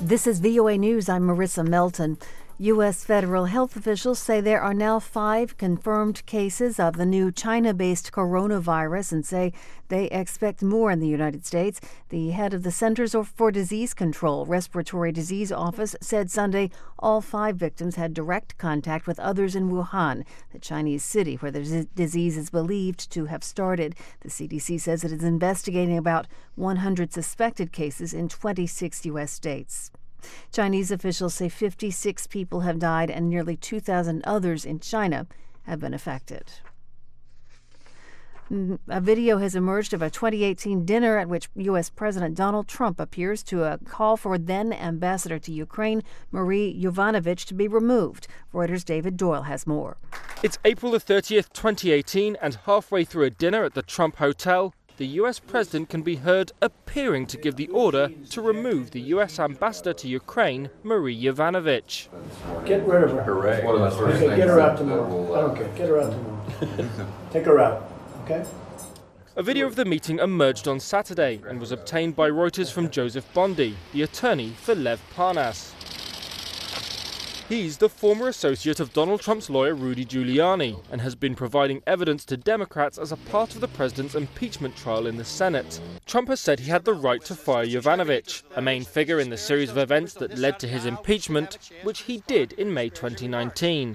This is VOA News. I'm Marissa Melton. U.S. federal health officials say there are now 5 confirmed cases of the new China-based coronavirus and say they expect more in the United States. The head of the Centers for Disease Control Respiratory Disease Office said Sunday all 5 victims had direct contact with others in Wuhan, the Chinese city where the disease is believed to have started. The CDC says it is investigating about 100 suspected cases in 26 U.S. states. Chinese officials say 56 people have died and nearly 2,000 others in China have been affected. A video has emerged of a 2018 dinner at which U.S. President Donald Trump appears to call for then Ambassador to Ukraine, Marie Yovanovitch, to be removed. Reuters' David Doyle has more. It's April the 30th, 2018, and halfway through a dinner at the Trump Hotel, the U.S. president can be heard appearing to give the order to remove the U.S. ambassador to Ukraine, Marie Yovanovitch. Get rid of her. Hooray. Okay, get her out tomorrow. I don't care. Get her out tomorrow. Take her out, okay? A video of the meeting emerged on Saturday and was obtained by Reuters from Joseph Bondy, the attorney for Lev Parnas. He's the former associate of Donald Trump's lawyer Rudy Giuliani and has been providing evidence to Democrats as a part of the president's impeachment trial in the Senate. Trump has said he had the right to fire Yovanovitch, a main figure in the series of events that led to his impeachment, which he did in May 2019.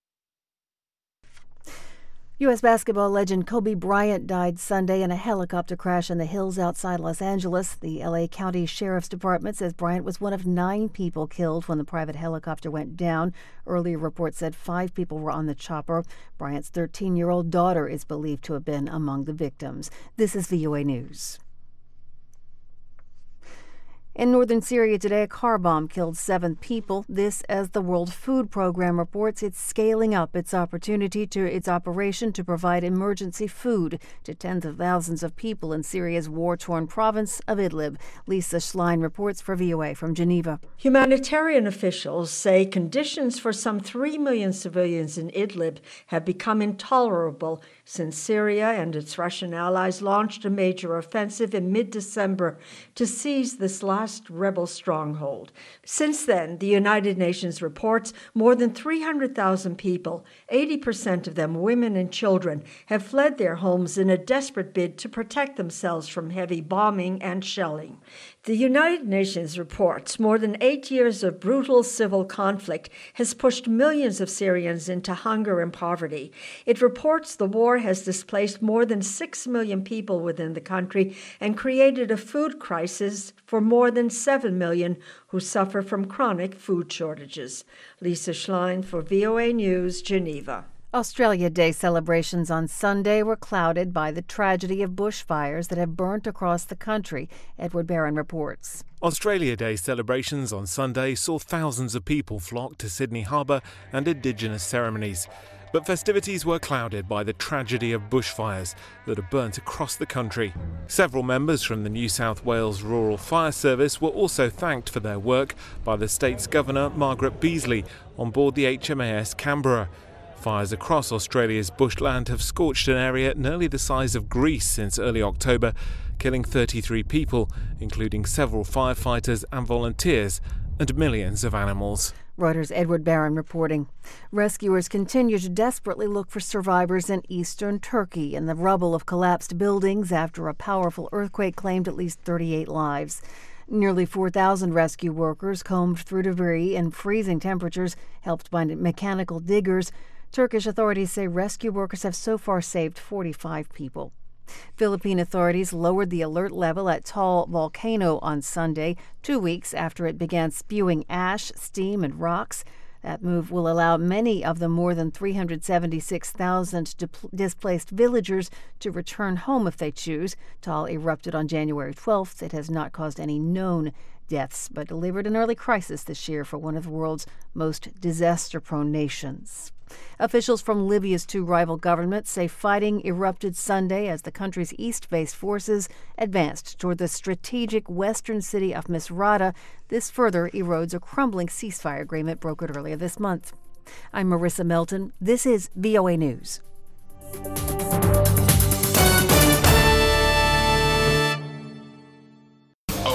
U.S. basketball legend Kobe Bryant died Sunday in a helicopter crash in the hills outside Los Angeles. The L.A. County Sheriff's Department says Bryant was one of 9 people killed when the private helicopter went down. Earlier reports said 5 people were on the chopper. Bryant's 13-year-old daughter is believed to have been among the victims. This is VOA News. In northern Syria today, a car bomb killed 7 people. This as the World Food Program reports it's scaling up its operation to provide emergency food to tens of thousands of people in Syria's war-torn province of Idlib. Lisa Schlein reports for VOA from Geneva. Humanitarian officials say conditions for some 3 million civilians in Idlib have become intolerable since Syria and its Russian allies launched a major offensive in mid-December to seize this last rebel stronghold. Since then, the United Nations reports more than 300,000 people, 80% of them women and children, have fled their homes in a desperate bid to protect themselves from heavy bombing and shelling. The United Nations reports more than 8 years of brutal civil conflict has pushed millions of Syrians into hunger and poverty. It reports the war has displaced more than 6 million people within the country and created a food crisis for more than 7 million who suffer from chronic food shortages. Lisa Schlein for VOA News, Geneva. Australia Day celebrations on Sunday were clouded by the tragedy of bushfires that have burnt across the country. Edward Barron reports. Australia Day celebrations on Sunday saw thousands of people flock to Sydney Harbour and Indigenous ceremonies. But festivities were clouded by the tragedy of bushfires that have burnt across the country. Several members from the New South Wales Rural Fire Service were also thanked for their work by the state's Governor Margaret Beazley on board the HMAS Canberra. Fires across Australia's bushland have scorched an area nearly the size of Greece since early October, killing 33 people, including several firefighters and volunteers, and millions of animals. Reuters' Edward Barron reporting. Rescuers continue to desperately look for survivors in eastern Turkey in the rubble of collapsed buildings after a powerful earthquake claimed at least 38 lives. Nearly 4,000 rescue workers combed through debris in freezing temperatures, helped by mechanical diggers. Turkish authorities say rescue workers have so far saved 45 people. Philippine authorities lowered the alert level at Taal Volcano on Sunday, 2 weeks after it began spewing ash, steam, and rocks. That move will allow many of the more than 376,000 displaced villagers to return home if they choose. Taal erupted on January 12th. It has not caused any known deaths, but delivered an early crisis this year for one of the world's most disaster-prone nations. Officials from Libya's 2 rival governments say fighting erupted Sunday as the country's east-based forces advanced toward the strategic western city of Misrata. This further erodes a crumbling ceasefire agreement brokered earlier this month. I'm Marissa Melton. This is VOA News.